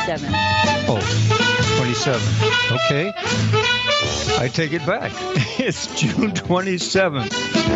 27th. Oh, 27. Okay. I take it back. It's June 27th,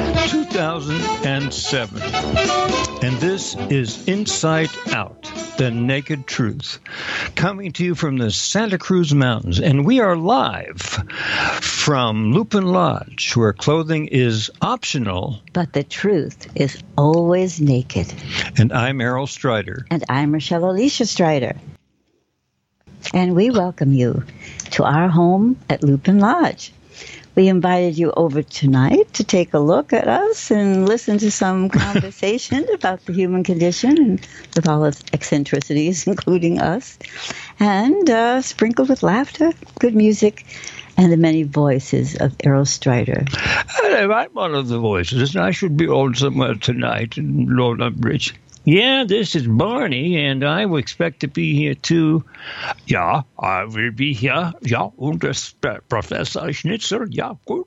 2007. And this is Inside Out, the Naked Truth, coming to you from the Santa Cruz Mountains. And we are live from Lupin Lodge, where clothing is optional. But the truth is always naked. And I'm Errol Strider. And I'm Rochelle Alicia Strider. And we welcome you to our home at Lupin Lodge. We invited you over tonight to take a look at us and listen to some conversation about the human condition and with all its eccentricities, including us, and sprinkled with laughter, good music, and the many voices of Errol Strider. I'm one of the voices, and I should be on somewhere tonight in Lord Umbridge. Yeah, this is Barney, and I will expect to be here too. Yeah, I will be here. Yeah, und das Professor Schnitzer. Yeah, good.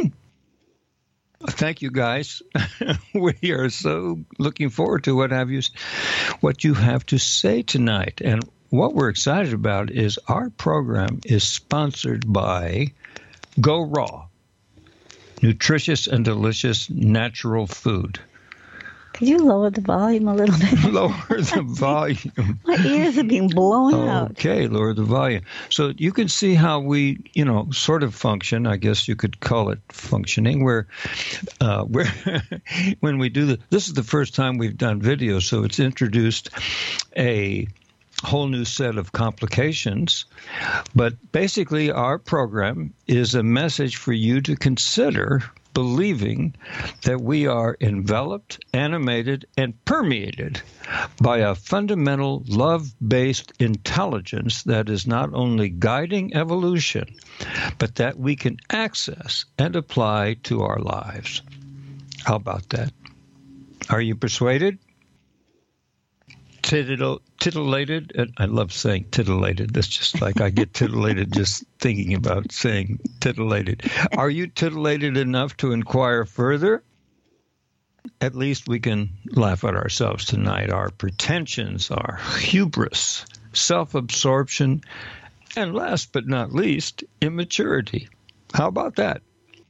Thank you, guys. We are so looking forward to what you have to say tonight. And what we're excited about is our program is sponsored by Go Raw, nutritious and delicious natural food. Could you lower the volume a little bit? Lower the volume. My ears are being blown out. Okay, lower the volume. So you can see how we, sort of function. I guess you could call it functioning. Where when we do this is the first time we've done video, so it's introduced a whole new set of complications. But basically, our program is a message for you to consider believing that we are enveloped, animated, and permeated by a fundamental love-based intelligence that is not only guiding evolution, but that we can access and apply to our lives. How about that? Are you persuaded? Titillated? I love saying titillated. That's just like I get titillated just thinking about saying titillated. Are you titillated enough to inquire further? At least we can laugh at ourselves tonight. Our pretensions, our hubris, self-absorption, and last but not least, immaturity. How about that?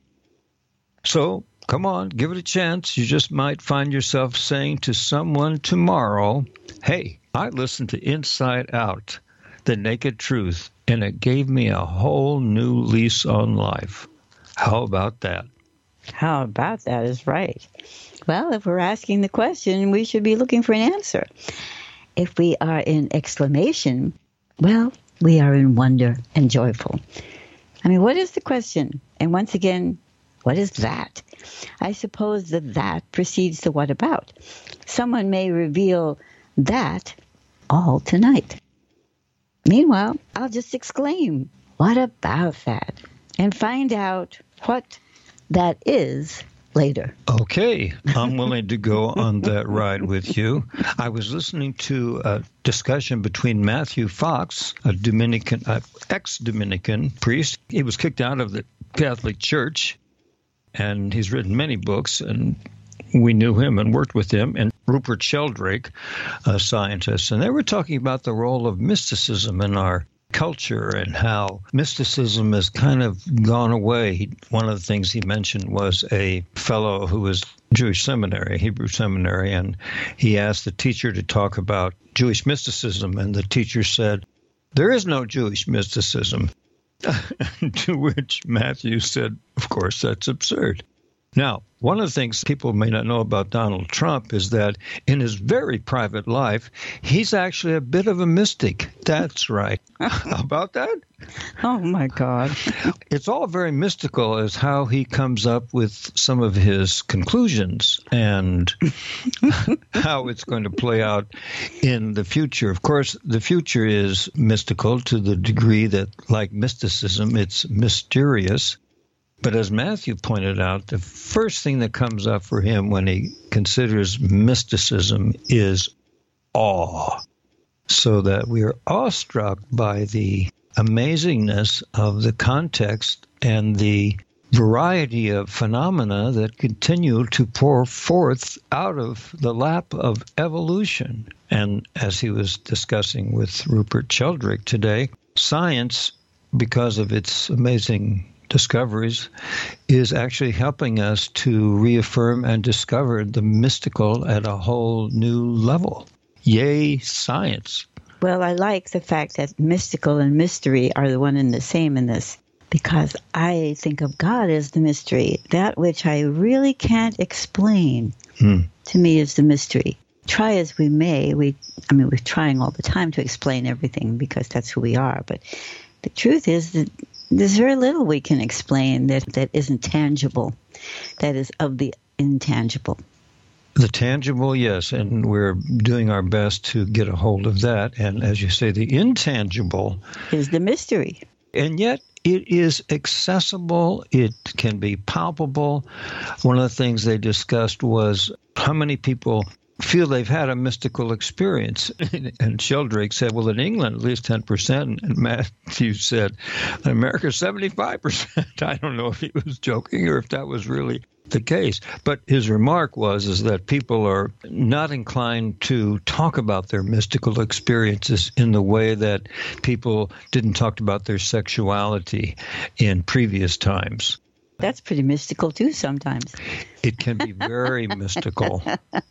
So, come on, give it a chance. You just might find yourself saying to someone tomorrow, hey, I listened to Inside Out, the Naked Truth, and it gave me a whole new lease on life. How about that? How about that is right. Well, if we're asking the question, we should be looking for an answer. If we are in exclamation, well, we are in wonder and joyful. I mean, what is the question? And once again, what is that? I suppose that precedes the what about. Someone may reveal that all tonight. Meanwhile, I'll just exclaim, what about that? And find out what that is later. Okay, I'm willing to go on that ride with you. I was listening to a discussion between Matthew Fox, a Dominican, ex-Dominican priest. He was kicked out of the Catholic Church, and he's written many books, and we knew him and worked with him, and Rupert Sheldrake, a scientist, and they were talking about the role of mysticism in our culture and how mysticism has kind of gone away. One of the things he mentioned was a fellow who was Jewish seminary, Hebrew seminary, and he asked the teacher to talk about Jewish mysticism, and the teacher said, there is no Jewish mysticism. To which Matthew said, of course, that's absurd. Now, one of the things people may not know about Donald Trump is that in his very private life, he's actually a bit of a mystic. That's right. How about that? Oh, my God. It's all very mystical as how he comes up with some of his conclusions and how it's going to play out in the future. Of course, the future is mystical to the degree that, like mysticism, it's mysterious. But as Matthew pointed out, the first thing that comes up for him when he considers mysticism is awe. So that we are awestruck by the amazingness of the context and the variety of phenomena that continue to pour forth out of the lap of evolution. And as he was discussing with Rupert Sheldrake today, science, because of its amazing discoveries, is actually helping us to reaffirm and discover the mystical at a whole new level. Yay, science. Well, I like the fact that mystical and mystery are the one and the same in this, because I think of God as the mystery. That which I really can't explain, to me, is the mystery. Try as we may, we're trying all the time to explain everything because that's who we are. But the truth is that there's very little we can explain that isn't tangible, that is of the intangible. The tangible, yes, and we're doing our best to get a hold of that. And as you say, the intangible is the mystery. And yet it is accessible. It can be palpable. One of the things they discussed was how many people feel they've had a mystical experience. And Sheldrake said, well, in England, at least 10%. And Matthew said, in America, 75%. I don't know if he was joking or if that was really the case. But his remark is that people are not inclined to talk about their mystical experiences in the way that people didn't talk about their sexuality in previous times. That's pretty mystical, too, sometimes. It can be very mystical.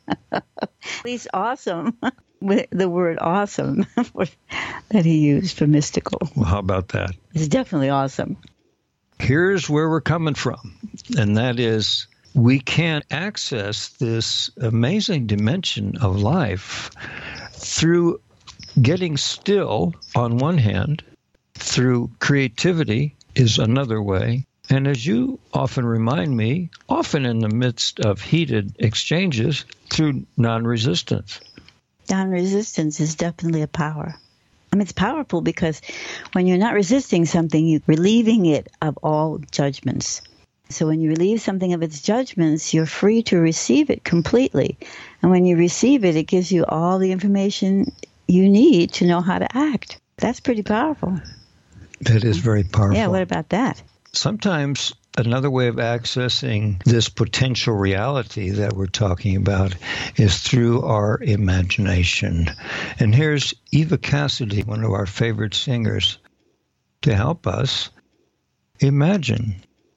He's awesome. The word awesome that he used for mystical. Well, how about that? It's definitely awesome. Here's where we're coming from, and that is we can't access this amazing dimension of life through getting still on one hand, through creativity is another way. And as you often remind me, often in the midst of heated exchanges, through non-resistance. Non-resistance is definitely a power. It's powerful because when you're not resisting something, you're relieving it of all judgments. So when you relieve something of its judgments, you're free to receive it completely. And when you receive it, it gives you all the information you need to know how to act. That's pretty powerful. That is very powerful. Yeah, what about that? Sometimes another way of accessing this potential reality that we're talking about is through our imagination. And here's Eva Cassidy, one of our favorite singers, to help us imagine.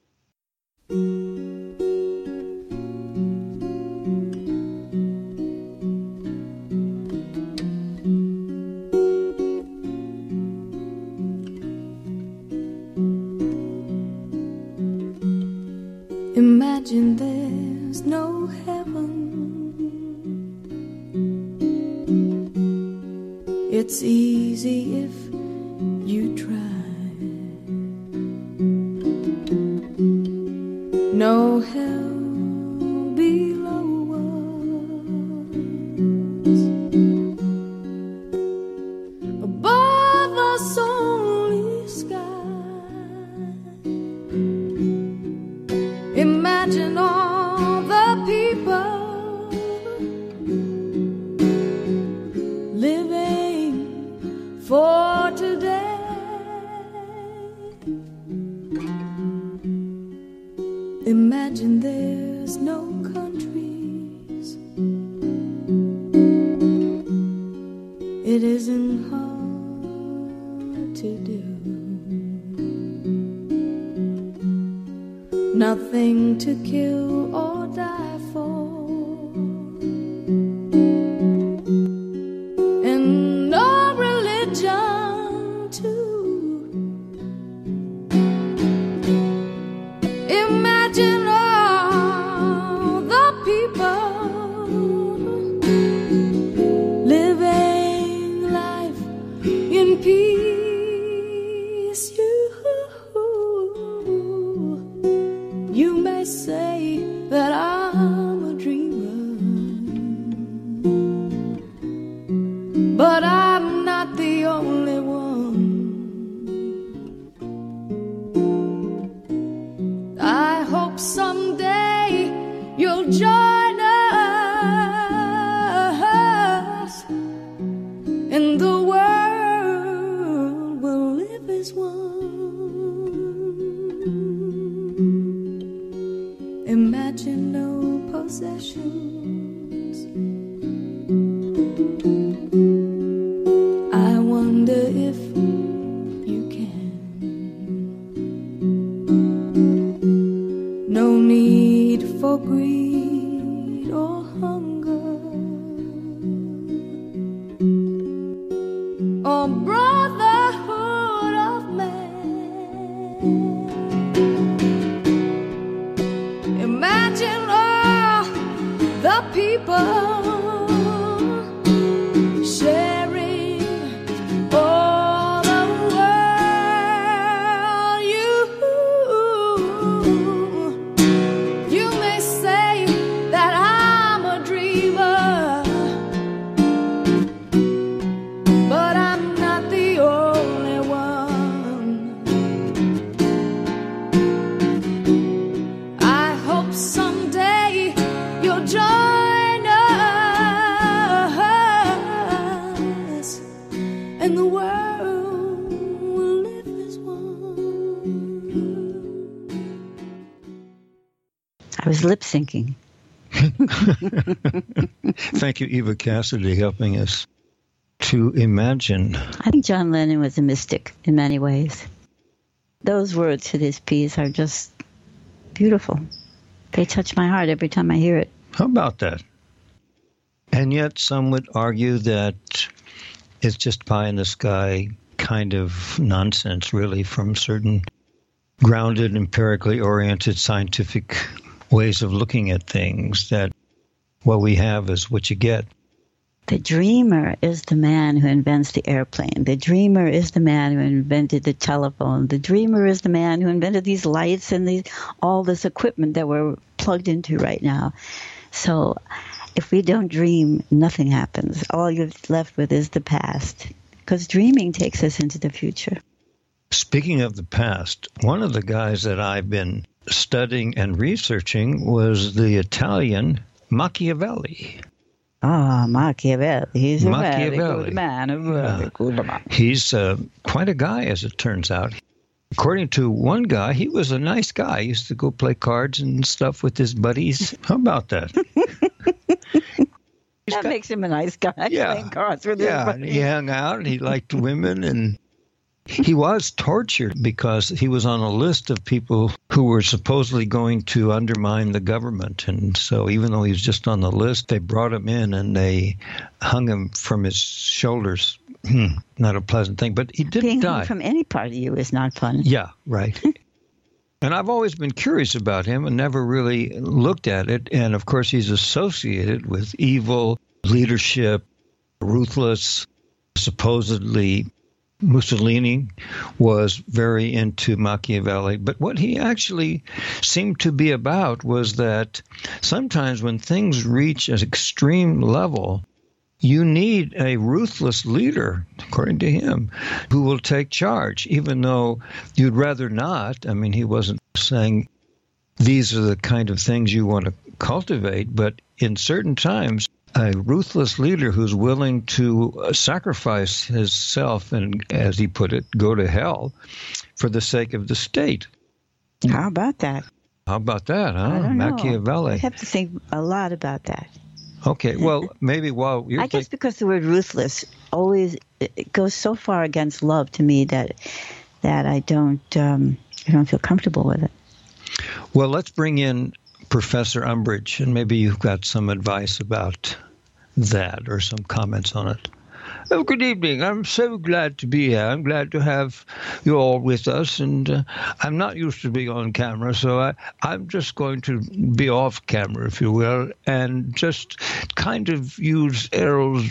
Imagine there's no heaven. It's easy if you try. No hell below us. Above us only sky. Imagine all the people living for today. Imagine there's no countries. It isn't hard to do. Nothing to kill or die for, and no religion too. Imagine all the people living life in peace. You may say that I'm a dreamer, but I'm not the only one. I hope someday you'll join us, and the world will live as one. imagine no possessions. I wonder if you can. No need for greed or hunger or brotherhood of man. Imagine all the people sharing all the world. You may say that I'm a dreamer, but I'm not the only one. I hope someday you'll join us, and the world will live as one. I was lip syncing. Thank you, Eva Cassidy, helping us to imagine. I think John Lennon was a mystic in many ways. Those words to this piece are just beautiful. They touch my heart every time I hear it. How about that? And yet some would argue that it's just pie in the sky kind of nonsense, really, from certain grounded, empirically oriented scientific ways of looking at things, that what we have is what you get. The dreamer is the man who invents the airplane. The dreamer is the man who invented the telephone. The dreamer is the man who invented these lights and all this equipment that we're plugged into right now. So if we don't dream, nothing happens. All you're left with is the past, because dreaming takes us into the future. Speaking of the past, one of the guys that I've been studying and researching was the Italian Machiavelli. Ah, Machiavelli. He's a very Machiavelli. good man. A very good man. He's quite a guy, as it turns out. According to one guy, he was a nice guy. He used to go play cards and stuff with his buddies. How about that? That makes him a nice guy, playing cards with his buddies. He hung out, and he liked women, and he was tortured because he was on a list of people who were supposedly going to undermine the government. And so even though he was just on the list, they brought him in and they hung him from his shoulders. Not a pleasant thing, but he didn't Being die. hung from any part of you is not fun. Yeah, right. And I've always been curious about him and never really looked at it. And of course, he's associated with evil leadership, ruthless, supposedly Mussolini was very into Machiavelli. But what he actually seemed to be about was that sometimes when things reach an extreme level, you need a ruthless leader, according to him, who will take charge, even though you'd rather not. I mean, he wasn't saying these are the kind of things you want to cultivate, but in certain times, a ruthless leader who's willing to sacrifice himself and, as he put it, go to hell for the sake of the state. How about that? How about that, huh? I don't know. Machiavelli. I have to think a lot about that. Okay, well, maybe while you're I guess because the word ruthless always it goes so far against love to me that I don't feel comfortable with it. Well, let's bring in Professor Umbridge, and maybe you've got some advice about that or some comments on it. Oh, good evening. I'm so glad to be here. I'm glad to have you all with us, and I'm not used to being on camera, so I'm just going to be off camera, if you will, and just kind of use Errol's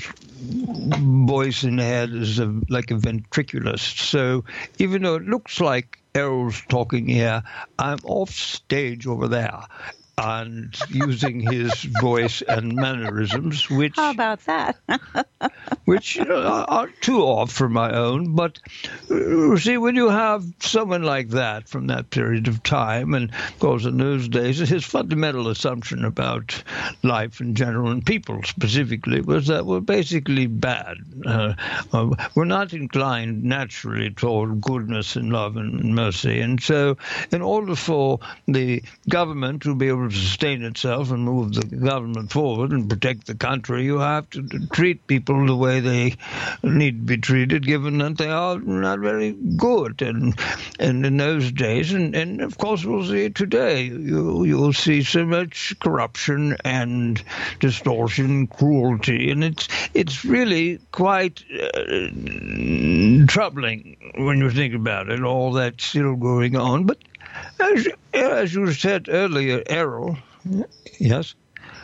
voice in the head as like a ventriloquist. So even though it looks like Errol's talking here, I'm off stage over there and using his voice and mannerisms, which How about that? which aren't too off for my own. But see, when you have someone like that from that period of time, and of course in those days, his fundamental assumption about life in general and people specifically was that we're basically bad. We're not inclined naturally toward goodness and love and mercy. And so in order for the government to be able able to sustain itself and move the government forward and protect the country, you have to treat people the way they need to be treated, given that they are not very good. And in those days, and of course we'll see it today, you'll see so much corruption and distortion, cruelty, and it's really quite troubling when you think about it, all that's still going on. But as you said earlier, Errol, yes?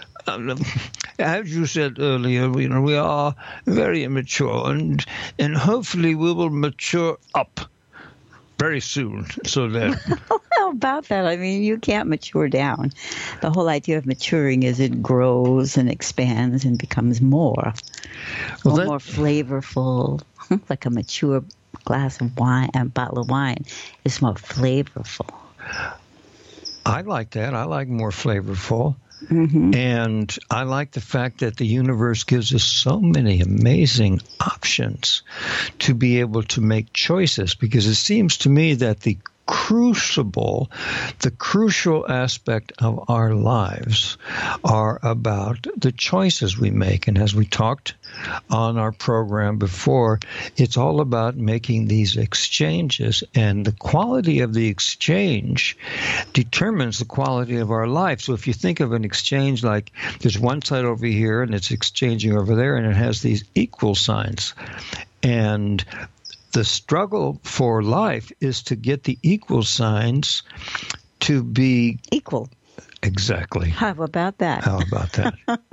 As you said earlier, we are very immature, and hopefully we will mature up very soon. So that How about that? I mean, you can't mature down. The whole idea of maturing is it grows and expands and becomes more flavorful, like a mature glass of wine and bottle of wine is more flavorful. I like that. I like more flavorful. Mm-hmm. And I like the fact that the universe gives us so many amazing options to be able to make choices, because it seems to me that the crucial aspect of our lives are about the choices we make. And as we talked on our program before, it's all about making these exchanges, and the quality of the exchange determines the quality of our life. So if you think of an exchange like there's one side over here and it's exchanging over there, and it has these equal signs, and the struggle for life is to get the equal signs to be equal. Exactly. How about that? How about that?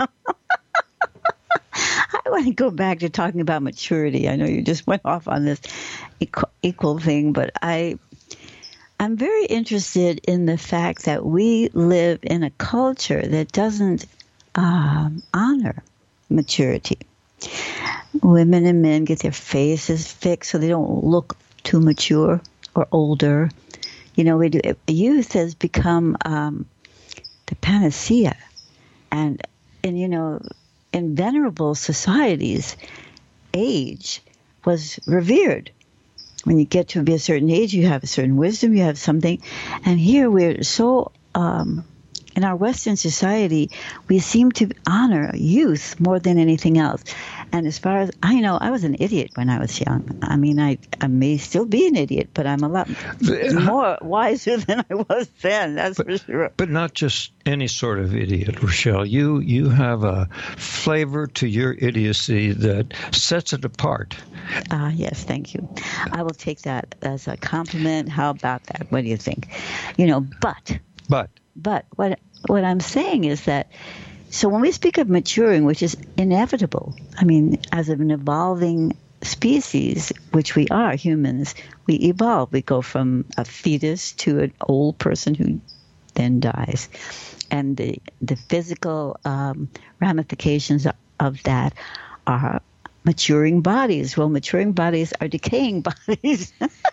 I want to go back to talking about maturity. I know you just went off on this equal thing, but I'm very interested in the fact that we live in a culture that doesn't honor maturity. Women and men get their faces fixed so they don't look too mature or older. We do. Youth has become the panacea, and in venerable societies, age was revered. When you get to be a certain age, you have a certain wisdom, you have something. And here we're so, in our Western society, we seem to honor youth more than anything else. And as far as I know, I was an idiot when I was young. I mean, I may still be an idiot, but I'm a lot more wiser than I was then, that's for sure. But not just any sort of idiot, Rochelle. You have a flavor to your idiocy that sets it apart. Yes, thank you. I will take that as a compliment. How about that? What do you think? But what I'm saying is that, so when we speak of maturing, which is inevitable, I mean, as an evolving species, which we are, humans, we evolve. We go from a fetus to an old person who then dies. And the physical ramifications of that are maturing bodies. Well, maturing bodies are decaying bodies.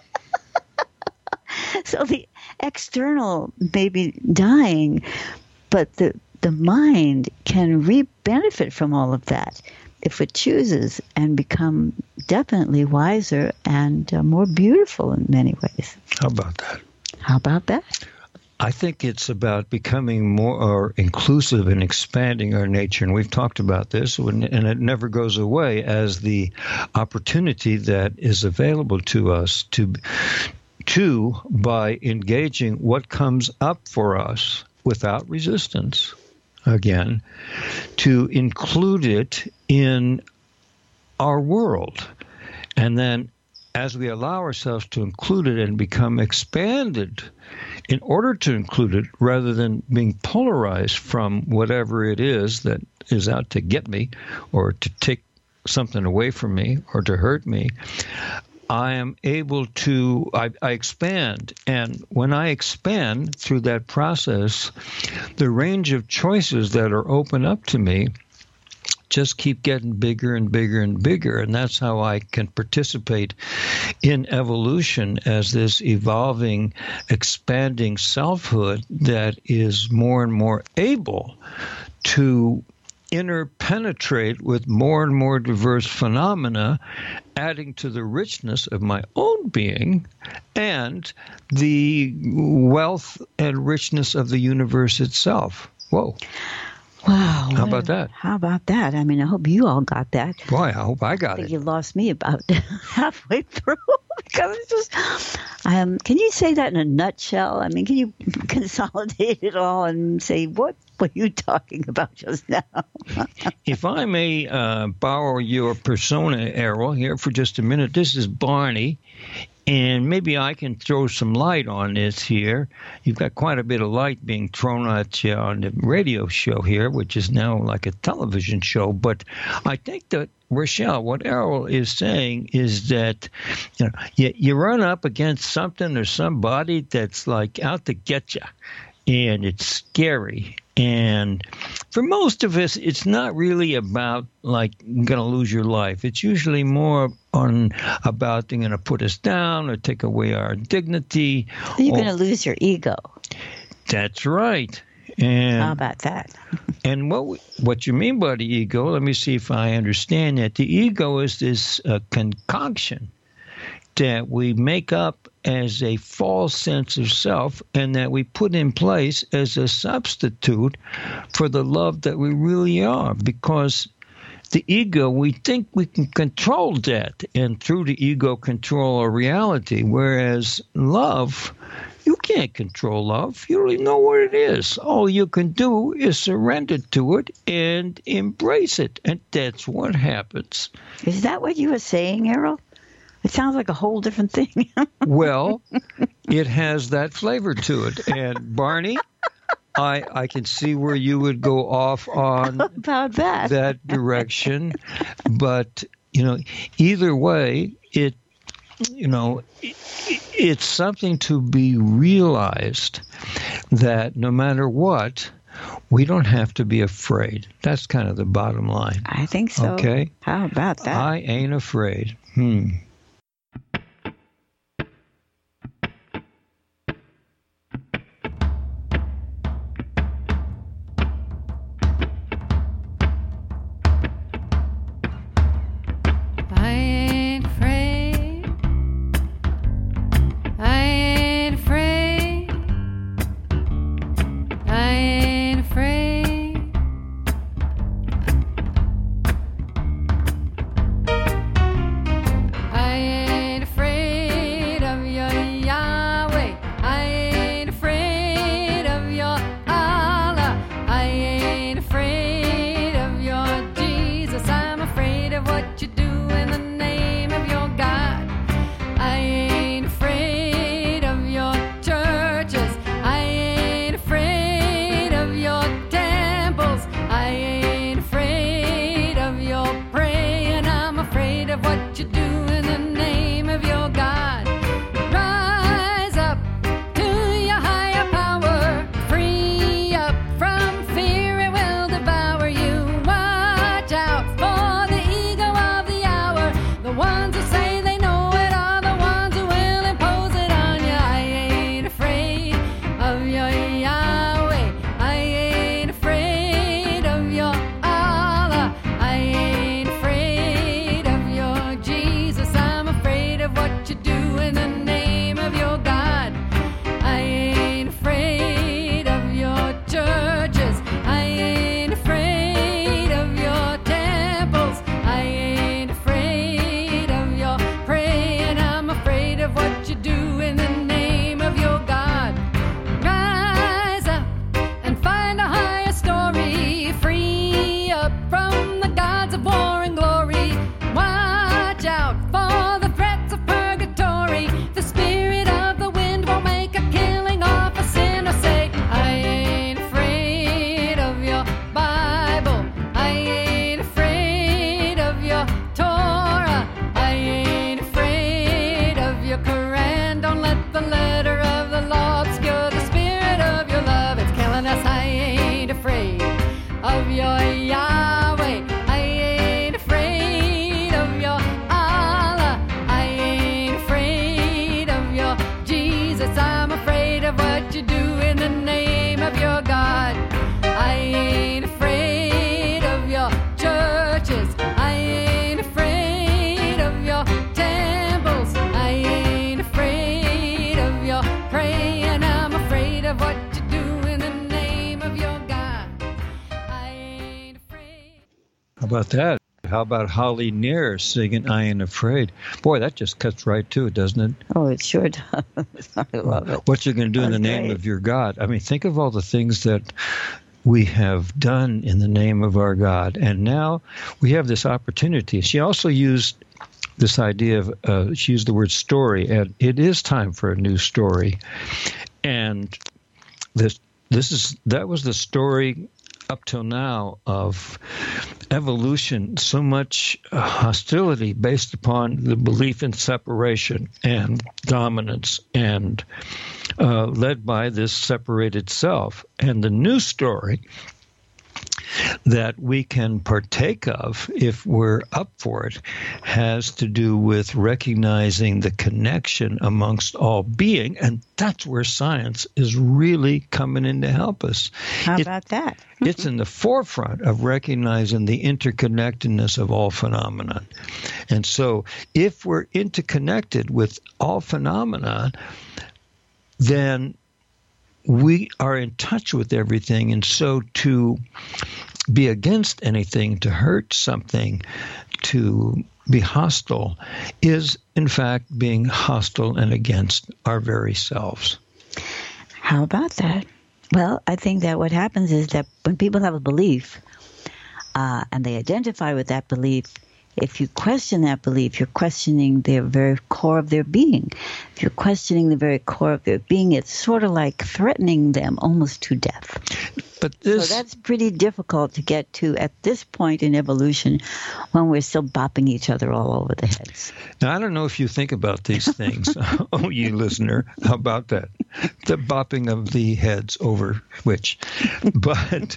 So the external may be dying, but the mind can benefit from all of that if it chooses, and become definitely wiser and more beautiful in many ways. How about that? How about that? I think it's about becoming more inclusive and expanding our nature. And we've talked about this, and it never goes away as the opportunity that is available to us to by engaging what comes up for us without resistance, again, to include it in our world. And then as we allow ourselves to include it and become expanded in order to include it, rather than being polarized from whatever it is that is out to get me or to take something away from me or to hurt me, I am able to, I expand. And when I expand through that process, the range of choices that are open up to me just keep getting bigger and bigger and bigger. And that's how I can participate in evolution as this evolving, expanding selfhood that is more and more able to interpenetrate with more and more diverse phenomena, adding to the richness of my own being and the wealth and richness of the universe itself. Whoa. Wow. How about that? How about that? I mean, I hope you all got that. Boy, I hope I got I think it. you lost me about halfway through because it's just. Can you say that in a nutshell? I mean, can you consolidate it all and say what were you talking about just now? If I may borrow your persona, Errol, here for just a minute, this is Barney. And maybe I can throw some light on this here. You've got quite a bit of light being thrown at you on the radio show here, which is now like a television show. But I think that, Rochelle, what Errol is saying is that you run up against something or somebody that's like out to get you, and it's scary. And for most of us, it's not really about like going to lose your life. It's usually more about they're going to put us down or take away our dignity. You're going to lose your ego. That's right. And how about that? And what you mean by the ego? Let me see if I understand that. The ego is this concoction that we make up as a false sense of self and that we put in place as a substitute for the love that we really are. Because the ego, we think we can control that, and through the ego control our reality, whereas love, you can't control love. You don't even know what it is. All you can do is surrender to it and embrace it, and that's what happens. Is that what you were saying, Errol? It sounds like a whole different thing. Well, it has that flavor to it. And Barney, I can see where you would go off on about that direction. But, either way, it's something to be realized that no matter what, we don't have to be afraid. That's kind of the bottom line. I think so. Okay? How about that? I ain't afraid. I about that? How about Holly Near singing I Ain't Afraid? Boy, that just cuts right to it, doesn't it? Oh, it sure does. I love it. What you're going to do in the That's name great. of your God. I mean, think of all the things that we have done in the name of our God. And now we have this opportunity. She also used this idea of, she used the word story, and it is time for a new story. And that was the story up till now of evolution, so much hostility based upon the belief in separation and dominance and led by this separated self. And the new story that we can partake of, if we're up for it, has to do with recognizing the connection amongst all being, and that's where science is really coming in to help us. How about that? It's in the forefront of recognizing the interconnectedness of all phenomena. And so if we're interconnected with all phenomena, then we are in touch with everything, and so to be against anything, to hurt something, to be hostile, is in fact being hostile and against our very selves. How about that? Well, I think that what happens is that when people have a belief and they identify with that belief, if you question that belief, you're questioning the very core of their being. If you're questioning the very core of their being, it's sort of like threatening them almost to death. But So that's pretty difficult to get to at this point in evolution when we're still bopping each other all over the heads. Now, I don't know if you think about these things, oh, you listener, how about that? The bopping of the heads over which. But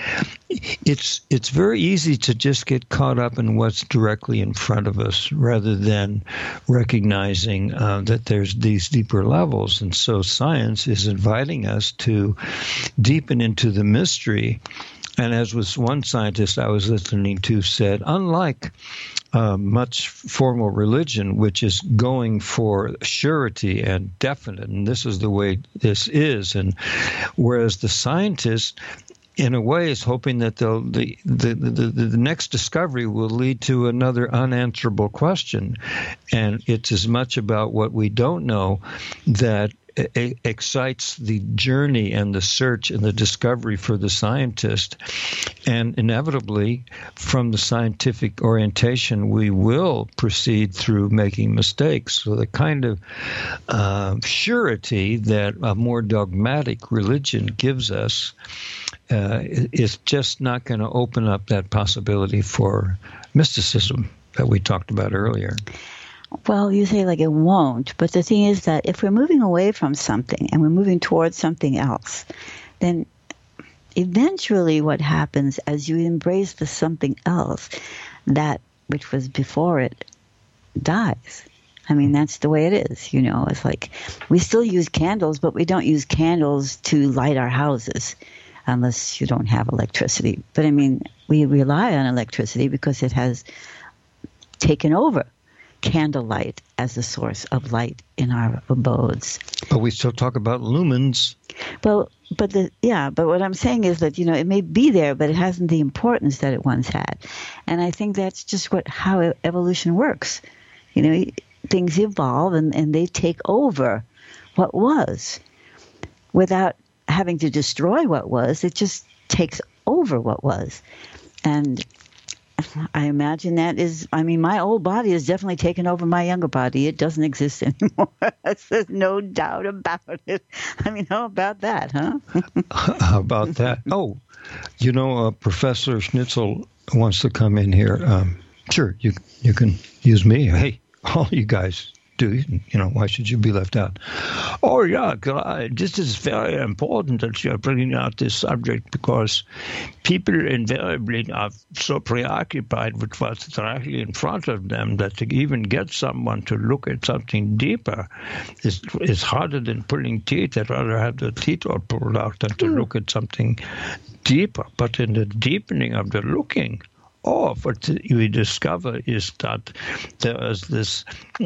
it's very easy to just get caught up in what's directly in front of us rather than recognizing that there's these deeper levels. And so science is inviting us to deepen into the mystery. And as was one scientist I was listening to said, unlike much formal religion, which is going for surety and definite, and this is the way this is, and whereas the scientist, in a way, is hoping that the next discovery will lead to another unanswerable question, and it's as much about what we don't know that excites the journey and the search and the discovery for the scientist. And inevitably, from the scientific orientation, we will proceed through making mistakes. So the kind of surety that a more dogmatic religion gives us is just not going to open up that possibility for mysticism that we talked about earlier. Well, you say like it won't, but the thing is that if we're moving away from something and we're moving towards something else, then eventually what happens as you embrace the something else, that which was before it dies. I mean, that's the way it is, you know. It's like we still use candles, but we don't use candles to light our houses unless you don't have electricity. But I mean, we rely on electricity because it has taken over candlelight as the source of light in our abodes. But we still talk about lumens. Well, but what I'm saying is that, you know, it may be there, but it hasn't the importance that it once had. And I think that's just how evolution works. You know, things evolve and they take over what was without having to destroy what was. It just takes over what was. And I imagine my old body has definitely taken over my younger body. It doesn't exist anymore. There's no doubt about it. I mean, how about that, huh? How about that? Oh, you know, Professor Schnitzel wants to come in here. Sure, you can use me. Hey, all you guys do. You know, why should you be left out? Oh, yeah, this is very important that you're bringing out this subject because people invariably are so preoccupied with what's directly in front of them that to even get someone to look at something deeper is harder than pulling teeth. I'd rather have the teeth all pulled out than to look at something deeper. But in the deepening of the looking, what we discover is that there is this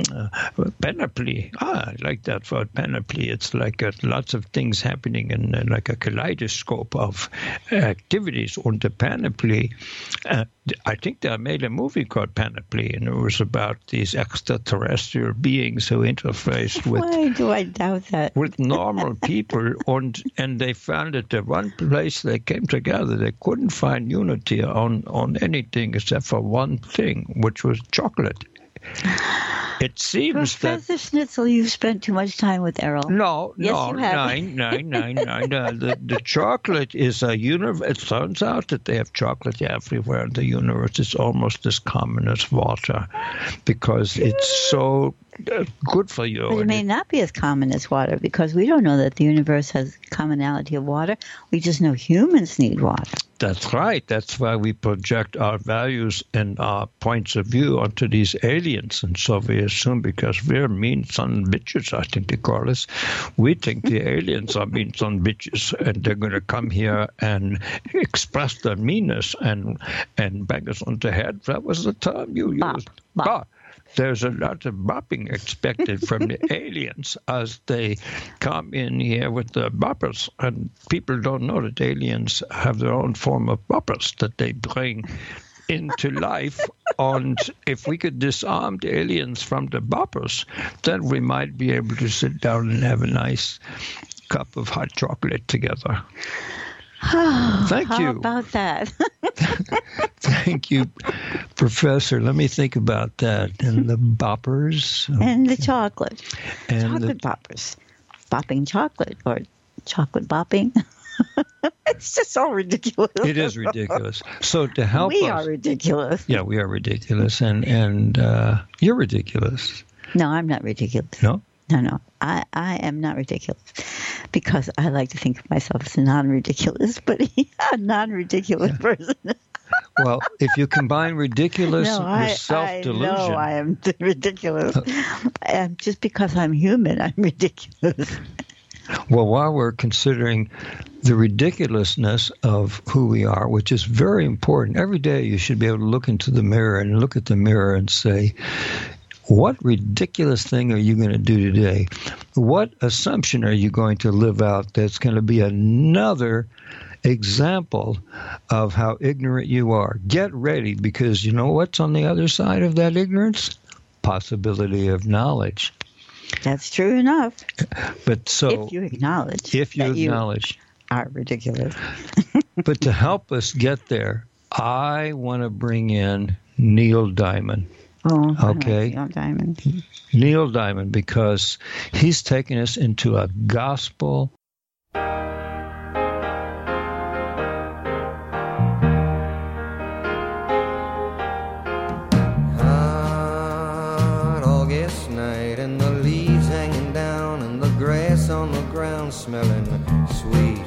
panoply. I like that word, panoply. It's like lots of things happening in like a kaleidoscope of activities. And the panoply I think they made a movie called Panoply, and it was about these extraterrestrial beings who interfaced with Why do I doubt that? with normal people, and they found that the one place they came together, they couldn't find unity on anything except for one thing, which was chocolate. It seems that Professor Schnitzel, you've spent too much time with Errol. no, Yes, no, you have. nine. The chocolate is a universe. It turns out that they have chocolate everywhere in the universe. It's almost as common as water because it's so good for you. But it And may not be as common as water because we don't know that the universe has commonality of water. We just know humans need water. That's right. That's why we project our values and our points of view onto these aliens. And so we assume because we're mean son bitches, I think they call us, we think the aliens are mean son bitches and they're going to come here and express their meanness and bang us on the head. That was the term you Bop, used. bop. Bop. There's a lot of bopping expected from the aliens as they come in here with the boppers. And people don't know that aliens have their own form of boppers that they bring into life. And if we could disarm the aliens from the boppers, then we might be able to sit down and have a nice cup of hot chocolate together. Thank How you. about that? Thank you, Professor. Let me think about that. And the boppers. And the chocolate. And Chocolate boppers. Bopping chocolate or chocolate bopping. It's just so ridiculous. it is ridiculous. So to help We us. are ridiculous. Yeah, we are ridiculous. And you're ridiculous. No, I'm not ridiculous. No? No. I am not ridiculous because I like to think of myself as a non-ridiculous, but a non-ridiculous person. Well, if you combine ridiculous No, with I self-delusion. know I am ridiculous. And just because I'm human, I'm ridiculous. Well, while we're considering the ridiculousness of who we are, which is very important, every day you should be able to look into the mirror and look at the mirror and say, what ridiculous thing are you going to do today? What assumption are you going to live out that's going to be another example of how ignorant you are? Get ready, because you know what's on the other side of that ignorance? Possibility of knowledge. That's true enough. But so If you acknowledge if you that acknowledge. you are ridiculous. But to help us get there, I want to bring in Neil Diamond. Oh, Okay. Neil Diamond. Neil Diamond, because he's taken us into a gospel. Hot August night and the leaves hanging down and the grass on the ground smelling sweet.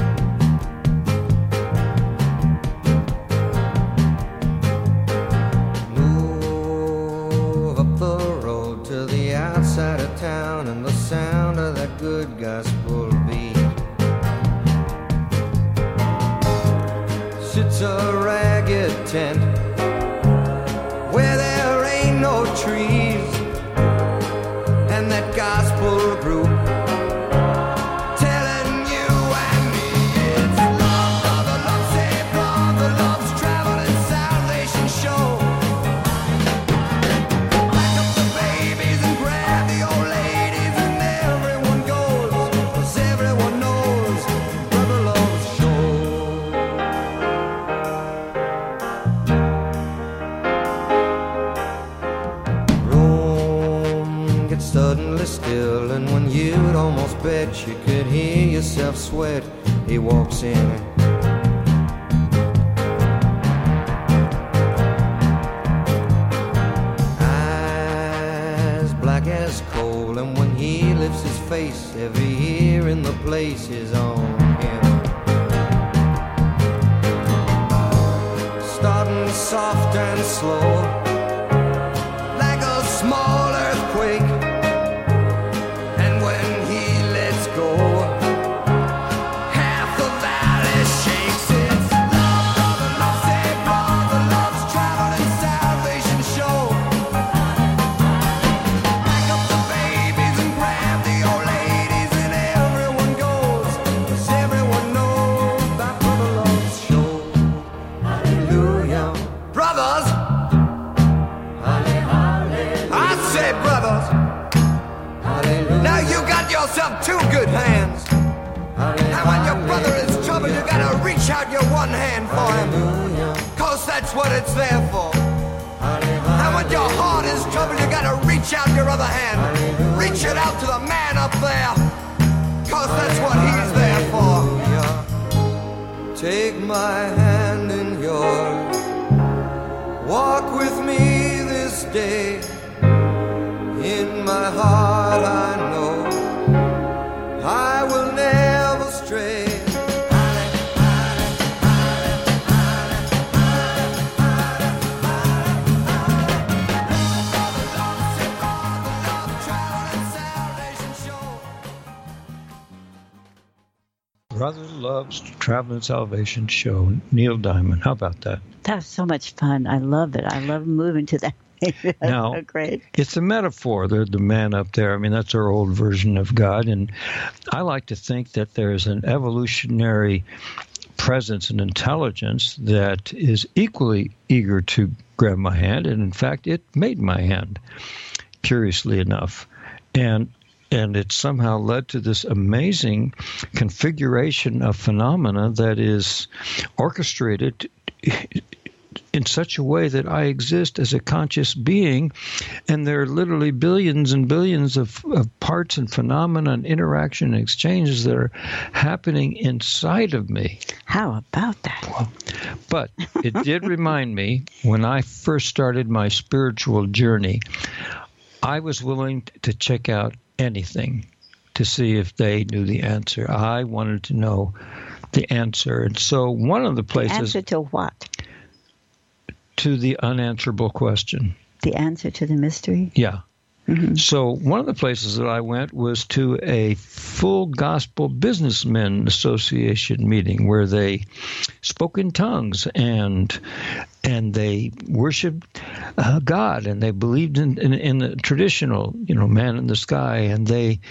Move up the road to the outside of town and the sound of that good gospel beat. Sits a ragged tent where there ain't no trees, and that gospel group telling you and me it's love, brother, love, save brother, love's traveling salvation show. Pack up the babies and grab the old ladies, and everyone goes, 'cause everyone knows brother loves show. Room gets suddenly still, and when you'd almost bet you could hear yourself sweat, he walks in. Eyes black as coal, and when he lifts his face, every ear in the place is on him. Starting soft and slow, like a small earthquake, and when he lets go, half the valley shakes. It's love, brother, love, save brother, love's traveling salvation show. Pack up the babies and grab the old ladies, and everyone goes, 'cause everyone knows that brother loves show. Hallelujah. yourself two good hands. And when your brother is in trouble, you gotta reach out your one hand for him. Cause that's what it's there for. And when your heart is in trouble, you gotta reach out your other hand. Reach it out to the man up there. Cause that's what he's there for. Take my hand in yours. Walk with me this day. In my heart I know I will never stray. Brother Love's Traveling Salvation Show. Neil Diamond. How about that? That's so much fun. I love it. I love moving to that. That's Now, so great. It's a metaphor. They're the man up there. I mean, that's our old version of God. And I like to think that there's an evolutionary presence and intelligence that is equally eager to grab my hand. And in fact, it made my hand, curiously enough. And it somehow led to this amazing configuration of phenomena that is orchestrated in such a way that I exist as a conscious being, and there are literally billions and billions of parts and phenomena and interaction and exchanges that are happening inside of me. How about that? Well, but it did remind me, when I first started my spiritual journey, I was willing to check out anything to see if they knew the answer. I wanted to know the answer. And so one of the places... The answer to what? To the unanswerable question. The answer to the mystery? Yeah. Mm-hmm. So one of the places that I went was to a Full Gospel Businessmen Association meeting where they spoke in tongues and they worshipped God, and they believed in the traditional, man in the sky, and they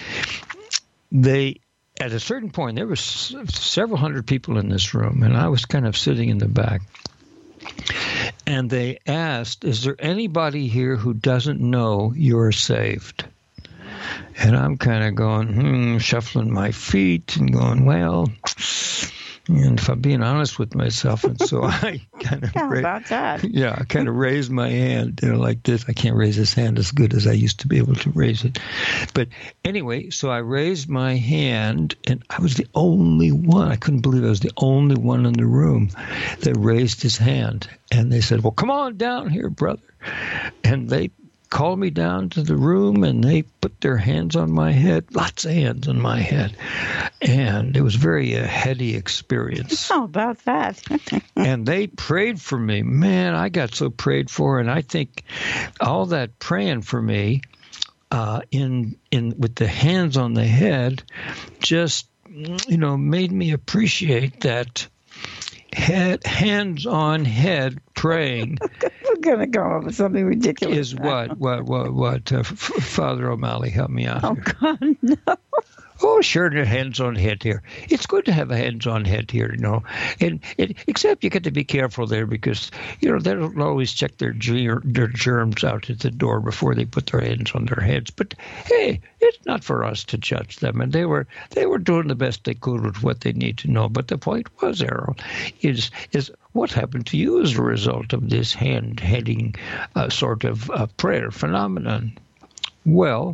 at a certain point, there was several hundred people in this room, and I was kind of sitting in the back. And they asked, is there anybody here who doesn't know you're saved? And I'm kind of going, shuffling my feet and going, well, and if I'm being honest with myself, and so I kind of How about that? Yeah, I kind of raised my hand, like this. I can't raise this hand as good as I used to be able to raise it. But anyway, so I raised my hand, and I was the only one. I couldn't believe I was the only one in the room that raised his hand. And they said, well, come on down here, brother. And they called me down to the room, and they put their hands on my head, lots of hands on my head. And it was very a heady experience. How about that? And they prayed for me. Man, I got so prayed for, and I think all that praying for me in with the hands on the head just, made me appreciate that hands on head praying. We're going to come up with something ridiculous. Is what Father O'Malley, help me out. Oh, here. God, no. Oh, sure, the hands-on head here. It's good to have a hands-on head here, And except you got to be careful there because, they don't always check their germs out at the door before they put their hands on their heads. But, hey, it's not for us to judge them. And they were doing the best they could with what they need to know. But the point was, Errol, is what happened to you as a result of this hand-heading sort of prayer phenomenon? Well,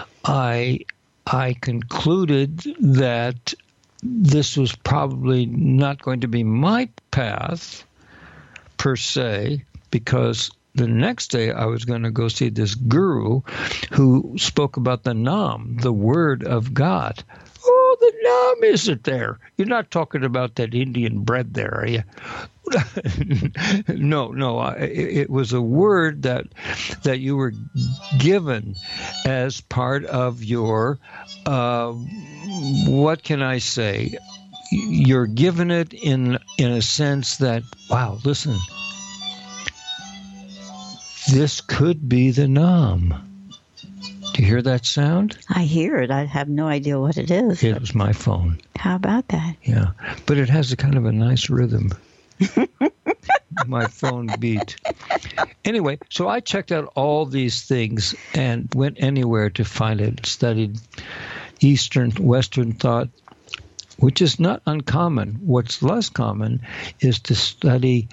I concluded that this was probably not going to be my path per se, because the next day I was going to go see this guru who spoke about the Nam, the Word of God. Oh, the Nam isn't there. You're not talking about that Indian bread there, are you? No. It was a word that you were given as part of your, what can I say? You're given it in a sense that, wow, listen, this could be the Nam. Do you hear that sound? I hear it. I have no idea what it is. It was my phone. How about that? Yeah, but it has a kind of a nice rhythm. My phone beat. Anyway, so I checked out all these things and went anywhere to find it. Studied, Eastern, Western thought, which is not uncommon. What's less common is to study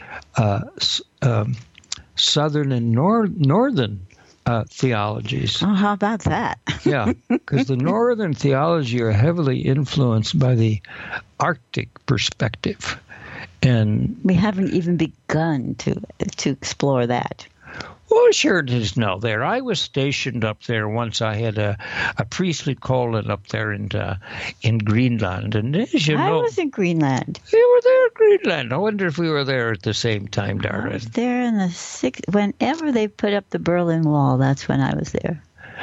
Southern and Northern theologies. Oh, how about that? Yeah, because the Northern theology are heavily influenced by the Arctic perspective. And we haven't even begun to explore that. Well, sure it is no there. I was stationed up there once. I had a priestly calling up there in Greenland. And as you know, I was in Greenland. You were there in Greenland. I wonder if we were there at the same time, Darren. I was there in the whenever they put up the Berlin Wall, that's when I was there.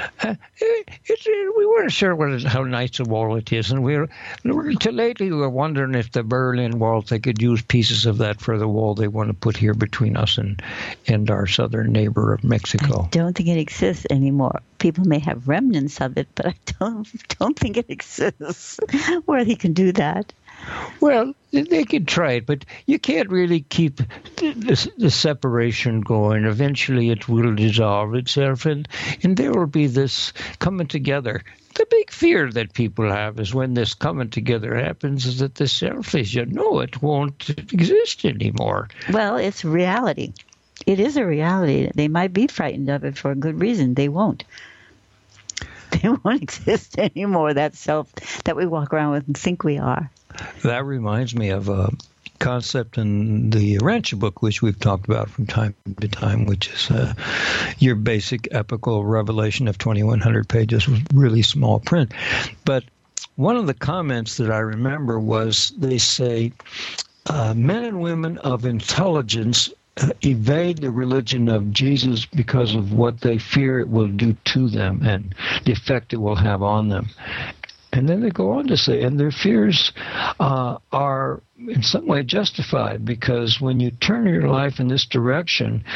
We weren't sure how nice a wall it is, and till lately we were wondering if the Berlin Wall, if they could use pieces of that for the wall they want to put here between us and our southern neighbor of Mexico. I don't think it exists anymore. People may have remnants of it, but I don't think it exists where he can do that. Well, they could try it, but you can't really keep the separation going. Eventually it will dissolve itself, and there will be this coming together. The big fear that people have is when this coming together happens is that the self, as you know it, won't exist anymore. Well, it's reality. It is a reality. They might be frightened of it for a good reason. They won't. They won't exist anymore, that self that we walk around with and think we are. That reminds me of a concept in the Rancha book, which we've talked about from time to time, which is your basic epical revelation of 2,100 pages with really small print. But one of the comments that I remember was they say, men and women of intelligence evade the religion of Jesus because of what they fear it will do to them and the effect it will have on them. And then they go on to say, and their fears are in some way justified, because when you turn your life in this direction,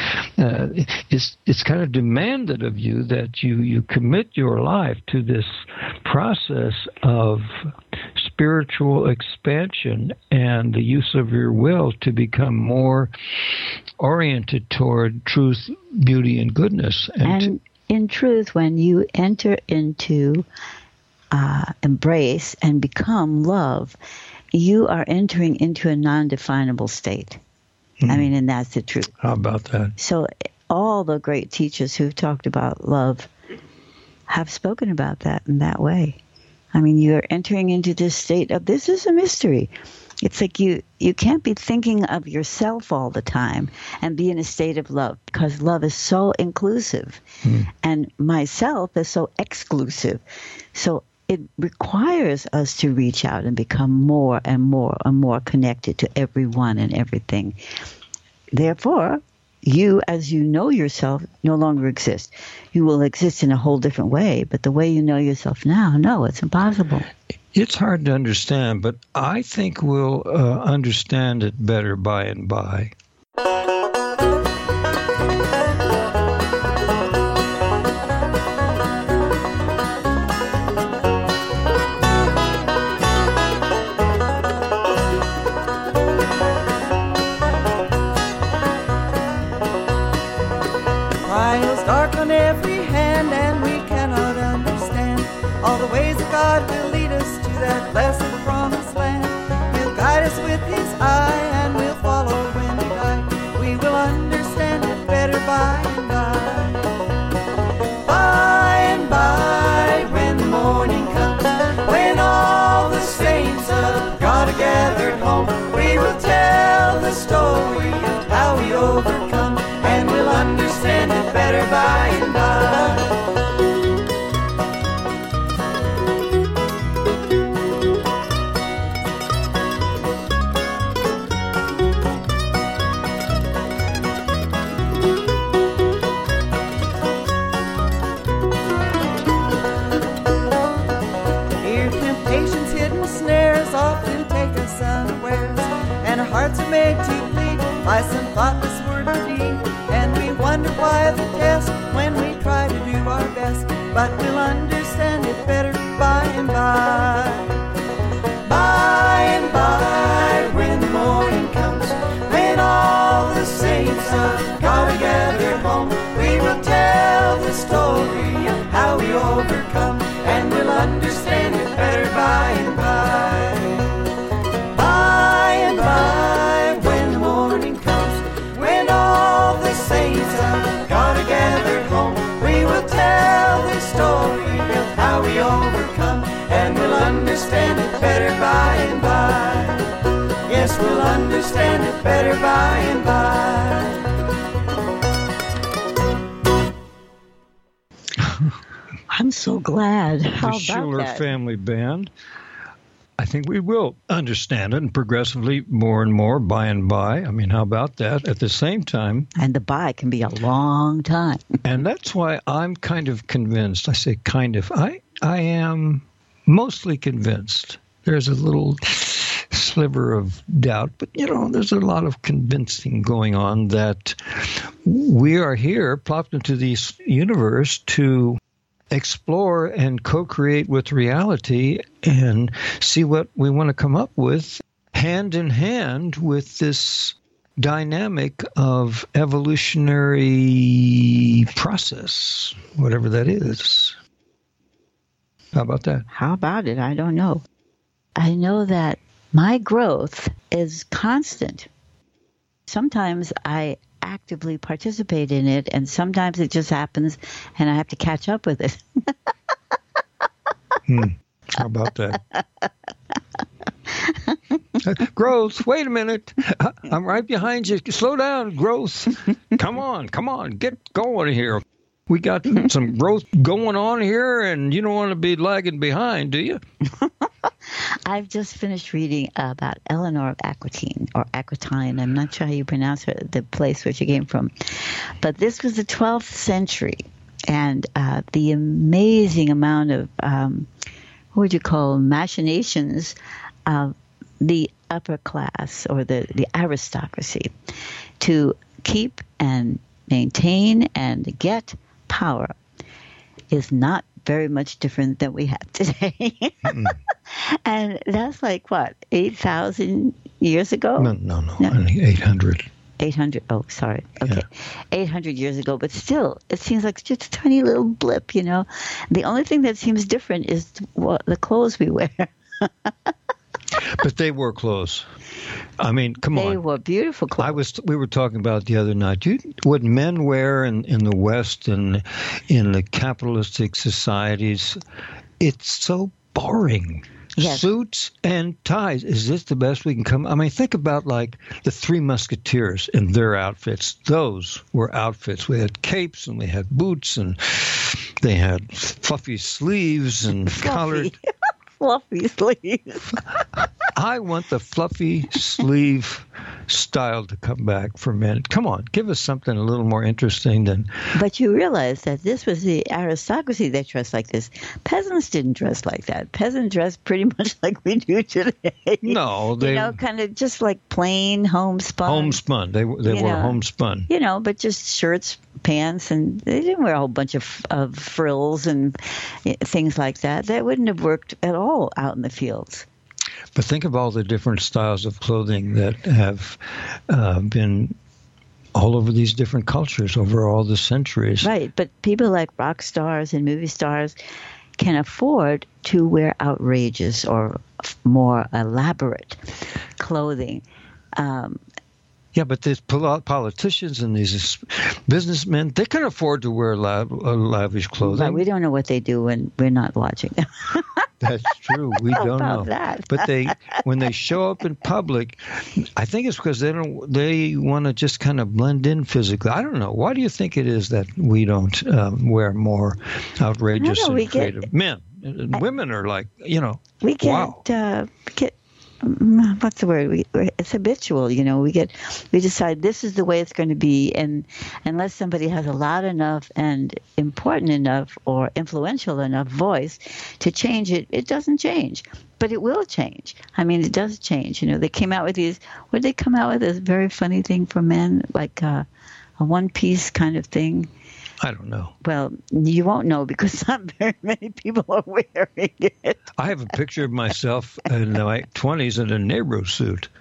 it's kind of demanded of you that you commit your life to this process of spiritual expansion and the use of your will to become more oriented toward truth, beauty, and goodness. And in truth, when you enter into embrace and become love, you are entering into a non-definable state. I mean, and that's the truth. How about that? So all the great teachers who've talked about love have spoken about that in that way. I mean, you're entering into this state of, this is a mystery. It's like you can't be thinking of yourself all the time and be in a state of love, because love is so inclusive and myself is so exclusive. So it requires us to reach out and become more and more and more connected to everyone and everything. Therefore, you, as you know yourself, no longer exist. You will exist in a whole different way, but the way you know yourself now, no, it's impossible. It's hard to understand, but I think we'll understand it better by and by. Trials dark on every hand, and we cannot understand all the ways that God will lead us to that blessed promised land. He'll guide us with his eye, and we'll follow when we guide. We will understand it better by and by. By and by, when the morning comes, when all the saints of God are gathered home, we will tell the story of how we overcome, and we'll understand it better by and by. Here temptation's hidden snares often take us unawares, and our hearts are made to bleed by some thoughtless word or deed. And we wonder why the test when we try to do our best, but we'll understand it better by and by. By and by, when the morning comes, when all the saints of God are gathered home, we will tell the story of how we overcome, and we'll understand it and we'll understand it better by and by. Yes, we'll understand it better by and by. I'm so glad. How The about Schuller that? Family Band. I think we will understand it, and progressively more and more by and by. I mean, how about that? At the same time, And the bye can be a long time. and that's why I'm kind of convinced. I say kind of. I am mostly convinced. There's a little sliver of doubt, but there's a lot of convincing going on that we are here, plopped into this universe to explore and co-create with reality and see what we want to come up with, hand in hand with this dynamic of evolutionary process, whatever that is. How about that? How about it? I don't know. I know that my growth is constant. Sometimes I actively participate in it, and sometimes it just happens, and I have to catch up with it. How about that? Growth, wait a minute. I'm right behind you. Slow down, growth. Come on, get going here. We got some growth going on here, and you don't want to be lagging behind, do you? I've just finished reading about Eleanor of Aquitaine, or Aquitaine. I'm not sure how you pronounce her, the place where she came from. But this was the 12th century, and the amazing amount of, what would you call, machinations of the upper class or the aristocracy to keep and maintain and get power is not very much different than we have today. And that's like, what, 8,000 years ago? No. 800. 800. Oh, sorry. Okay. Yeah. 800 years ago. But still, it seems like just a tiny little blip, The only thing that seems different is the clothes we wear. But they wore clothes. I mean, come on. They wore beautiful clothes. We were talking about the other night. What men wear in the West and in the capitalistic societies, it's so boring. Yes. Suits and ties. Is this the best we can come? I mean, think about like the Three Musketeers and their outfits. Those were outfits. We had capes and we had boots and they had fluffy sleeves and collared. Fluffy sleeves. I want the fluffy sleeve style to come back for men. Come on, give us something a little more interesting than... But you realize that this was the aristocracy that dressed like this. Peasants didn't dress like that. Peasants dressed pretty much like we do today. No, they... kind of just like plain homespun. Homespun. They were homespun. But just shirts, pants, and they didn't wear a whole bunch of frills and things like that. That wouldn't have worked at all out in the fields. But think of all the different styles of clothing that have been all over these different cultures over all the centuries. Right, but people like rock stars and movie stars can afford to wear outrageous or more elaborate clothing. Yeah, but these politicians and these businessmen, they can afford to wear lavish clothing. But we don't know what they do when we're not watching. That's true. We don't know. That? But when they show up in public, I think it's because they want to just kind of blend in physically. I don't know. Why do you think it is that we don't wear more outrageous and creative? Men. Women are like, we get, wow. What's the word? It's habitual, We decide this is the way it's going to be, and unless somebody has a loud enough and important enough or influential enough voice to change it, it doesn't change. But it will change. I mean, it does change. They came out with these. What did they come out with? This very funny thing for men, like a one-piece kind of thing. I don't know. Well, you won't know because not very many people are wearing it. I have a picture of myself in my 20s in a Nehru suit.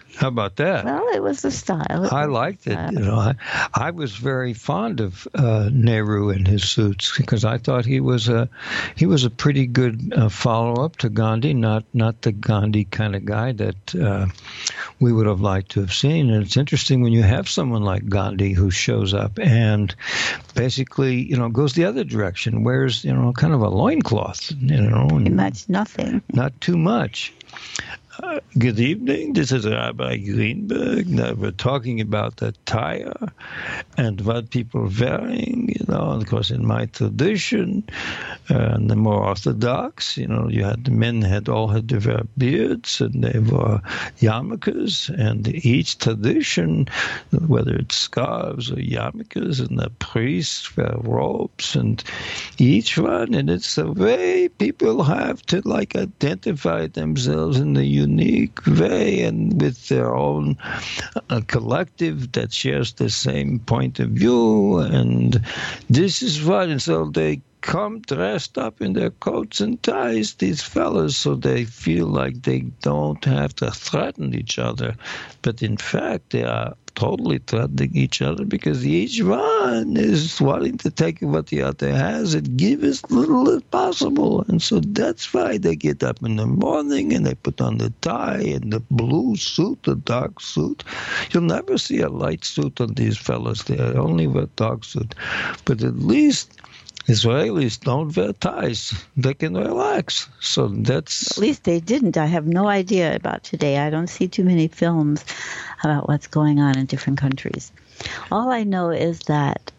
How about that? Well, it was the style. I liked it. I was very fond of Nehru and his suits because I thought he was a pretty good follow-up to Gandhi, not the Gandhi kind of guy that we would have liked to have seen. And it's interesting when you have someone like Gandhi who shows up and basically, goes the other direction, wears, kind of a loincloth, Pretty much nothing. Not too much. Good evening. This is Rabbi Greenberg. Now we're talking about the attire and what people are wearing. Of course, in my tradition, and the more orthodox, you had the men all had to wear beards and they wore yarmulkes. And each tradition, whether it's scarves or yarmulkes, and the priests wear robes, and each one, and it's the way people have to identify themselves in the unique way and with their own collective that shares the same point of view. And this is what, and so they come dressed up in their coats and ties, these fellas, so they feel like they don't have to threaten each other. But in fact, they are totally threatening each other because each one is wanting to take what the other has and give as little as possible. And so that's why they get up in the morning and they put on the tie and the blue suit, the dark suit. You'll never see a light suit on these fellas. They only wear dark suit. But at least Israelis don't wear ties. They can relax. So that's... At least they didn't. I have no idea about today. I don't see too many films about what's going on in different countries. All I know is that...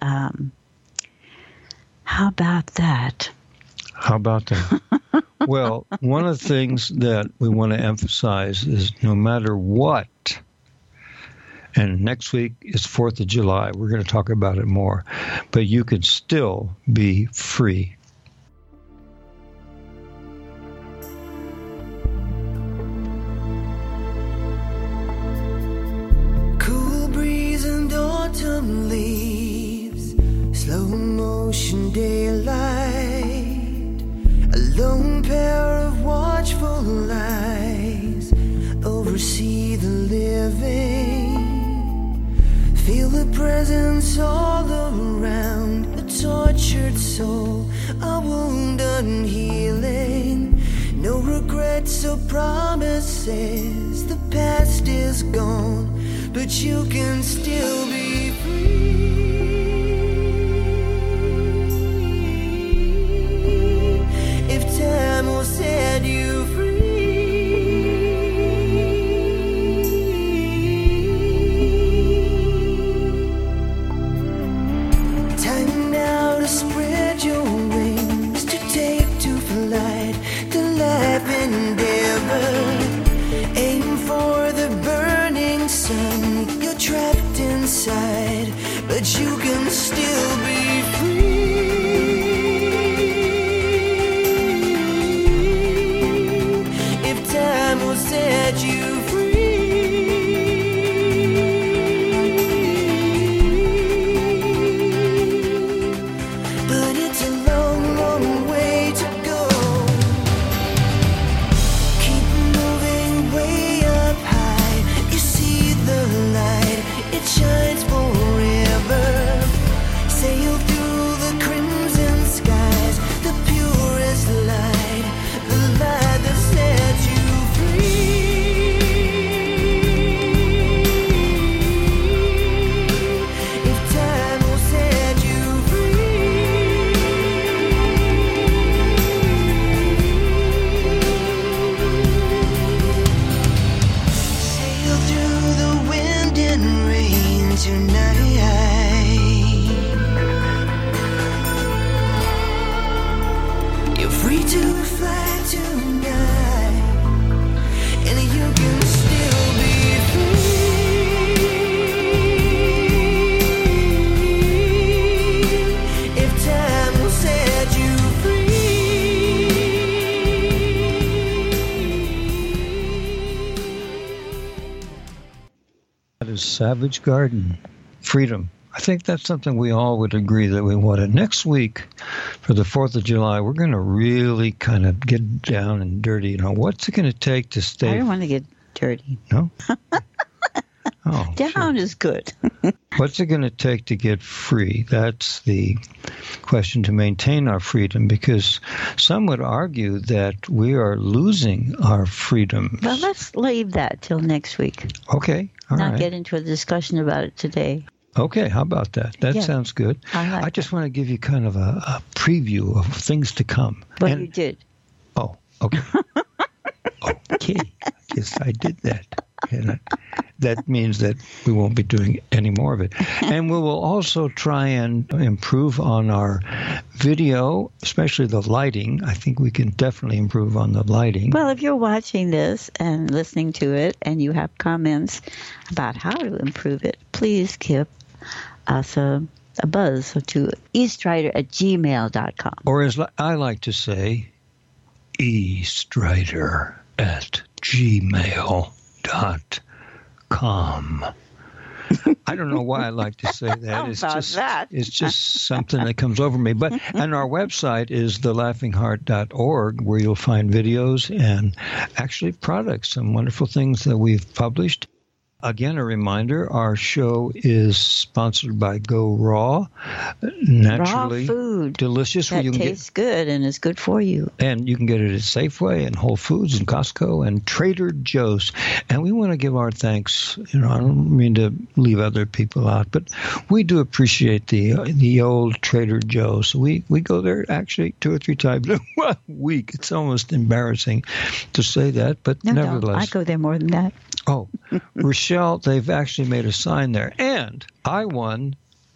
how about that? How about that? Well, one of the things that we want to emphasize is no matter what, and next week is 4th of July. We're going to talk about it more. But you can still be free. Cool breeze and autumn leaves, slow motion daylight, a lone pair of watchful eyes oversee the living. Feel the presence all around, a tortured soul, a wound unhealing. No regrets or promises, the past is gone, but you can still be free. If time will set you free. Spread your wings to take to flight the life endeavor. Aim for the burning sun. You're trapped inside, but you can still be free. If time will set you free. Shines forever. Sail through the crimson skies, the purest light, the light that sets you free. If time will set you free. Sail through the wind and rain tonight. You're free to fly tonight, and you can still be free. If time will set you free. That is Savage Garden, Freedom. I think that's something we all would agree that we wanted. Next week, for the 4th of July, we're going to really kind of get down and dirty. What's it going to take to stay... I don't want to get dirty. No? Oh, Down sure. is good. What's it going to take to get free? That's the question, to maintain our freedom, because some would argue that we are losing our freedom. Well, let's leave that till next week. Okay, all Not right. get into a discussion about it today. Okay, how about that? That Yeah. sounds good. I like just want to give you kind of a preview of things to come. What And- you did. Oh, okay. Okay. Yes, I did that. And that means that we won't be doing any more of it. And we will also try and improve on our video, especially the lighting. I think we can definitely improve on the lighting. Well, if you're watching this and listening to it and you have comments about how to improve it, please give us a buzz to eastrider@gmail.com. Or as I like to say, eastrider@gmail.com. I don't know why I like to say that. How about that? It's just something that comes over me. But and our website is thelaughingheart.org, where you'll find videos and actually products, some wonderful things that we've published. Again, a reminder, our show is sponsored by Go Raw. Naturally Raw food delicious. that You can tastes good and is good for you. and you can get it at Safeway and Whole Foods and Costco and Trader Joe's. And we want to give our thanks. I don't mean to leave other people out, but we do appreciate the old Trader Joe's. So we go there actually 2 or 3 times a week. It's almost embarrassing to say that, but No, nevertheless. I go there more than that. Oh, Rochelle, they've actually made a sign there. And I won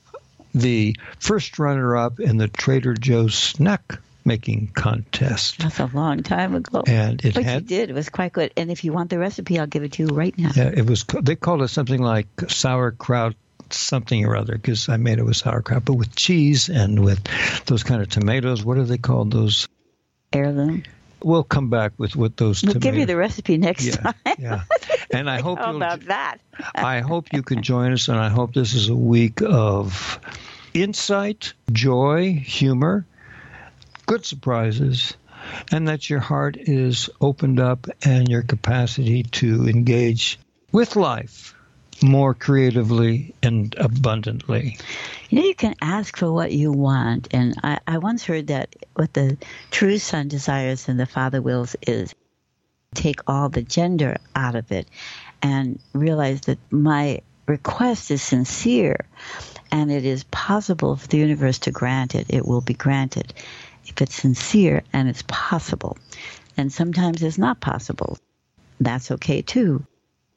the first runner-up in the Trader Joe's snack making contest. That's a long time ago. And it But had, you did. It was quite good. And if you want the recipe, I'll give it to you right now. yeah, it was, they called it something like sauerkraut something or other, because I made it with sauerkraut, but with cheese and with those kind of tomatoes. What are they called? Those? Heirloom. We'll come back with what those We'll tomatoes. give you the recipe next Yeah, time. yeah. And I hope How you'll about that? I hope you can join us, and I hope this is a week of insight, joy, humor, good surprises, and that your heart is opened up and your capacity to engage with life more creatively and abundantly. You can ask for what you want. And I once heard that what the true son desires and the father wills is take all the gender out of it and realize that my request is sincere and it is possible for the universe to grant it. It will be granted if it's sincere and it's possible. And sometimes it's not possible. That's okay too.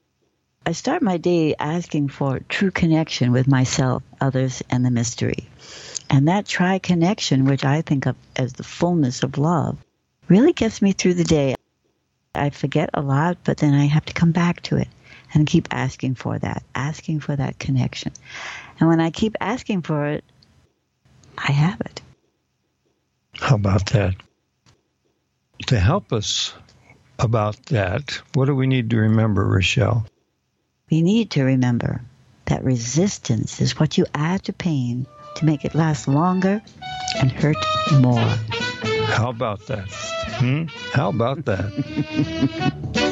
I start my day asking for true connection with myself, others, and the mystery. And that tri-connection, which I think of as the fullness of love, really gets me through the day. I forget a lot, but then I have to come back to it and keep asking for that connection. And when I keep asking for it, I have it. How about that? To help us about that, what do we need to remember, Rochelle? We need to remember that resistance is what you add to pain to make it last longer and hurt more. How about that? How about that?